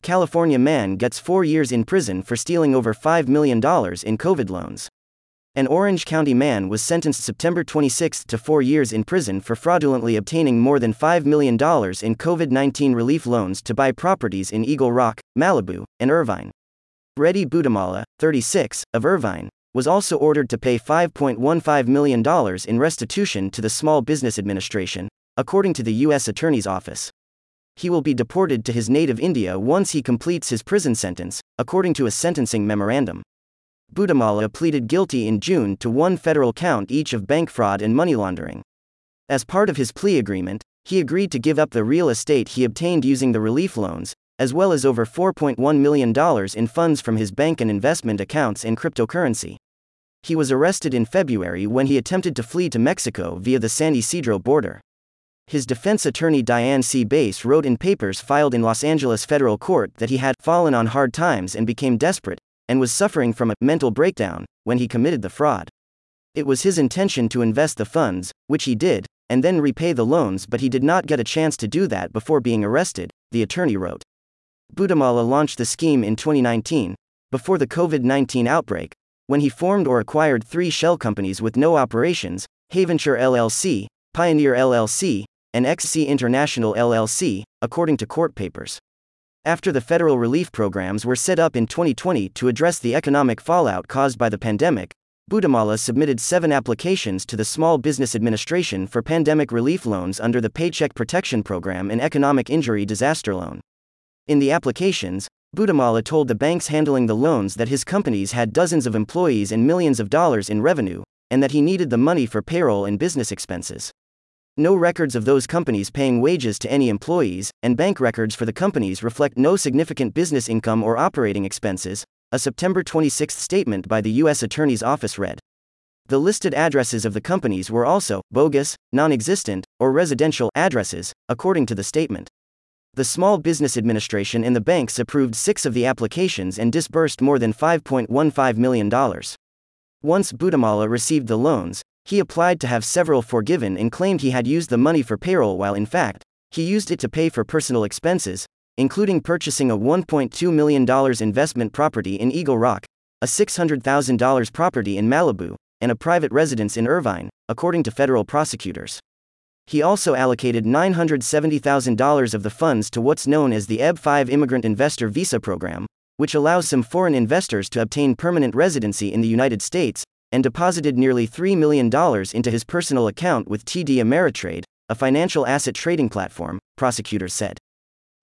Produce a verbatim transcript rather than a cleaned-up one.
California man gets four years in prison for stealing over five million dollars in COVID loans. An Orange County man was sentenced September twenty-sixth to four years in prison for fraudulently obtaining more than five million dollars in COVID nineteen relief loans to buy properties in Eagle Rock, Malibu, and Irvine. Reddy Budamala, thirty-six, of Irvine, was also ordered to pay five point one five million dollars in restitution to the Small Business Administration, according to the U S Attorney's Office. He will be deported to his native India once he completes his prison sentence, according to a sentencing memorandum. Budamala pleaded guilty in June to one federal count each of bank fraud and money laundering. As part of his plea agreement, he agreed to give up the real estate he obtained using the relief loans, as well as over four point one million dollars in funds from his bank and investment accounts and cryptocurrency. He was arrested in February when he attempted to flee to Mexico via the San Ysidro border. His defense attorney Diane C. Bass wrote in papers filed in Los Angeles federal court that he had fallen on hard times and became desperate, and was suffering from a mental breakdown when he committed the fraud. It was his intention to invest the funds, which he did, and then repay the loans, but he did not get a chance to do that before being arrested, the attorney wrote. Budamala launched the scheme in twenty nineteen, before the COVID nineteen outbreak, when he formed or acquired three shell companies with no operations: Haventure L L C, Pioneer L L C, and X C International L L C, according to court papers. After the federal relief programs were set up in twenty twenty to address the economic fallout caused by the pandemic, Budamala submitted seven applications to the Small Business Administration for pandemic relief loans under the Paycheck Protection Program and Economic Injury Disaster Loan. In the applications, Budamala told the banks handling the loans that his companies had dozens of employees and millions of dollars in revenue, and that he needed the money for payroll and business expenses. No records of those companies paying wages to any employees, and bank records for the companies reflect no significant business income or operating expenses, a September twenty-sixth statement by the U S Attorney's Office read. The listed addresses of the companies were also bogus, non-existent, or residential addresses, according to the statement. The Small Business Administration and the banks approved six of the applications and disbursed more than five point one five million dollars. Once Budamala received the loans, he applied to have several forgiven and claimed he had used the money for payroll while in fact, he used it to pay for personal expenses, including purchasing a one point two million dollars investment property in Eagle Rock, a six hundred thousand dollars property in Malibu, and a private residence in Irvine, according to federal prosecutors. He also allocated nine hundred seventy thousand dollars of the funds to what's known as the E B five Immigrant Investor Visa Program, which allows some foreign investors to obtain permanent residency in the United States, and deposited nearly three million dollars into his personal account with T D Ameritrade, a financial asset trading platform, prosecutors said.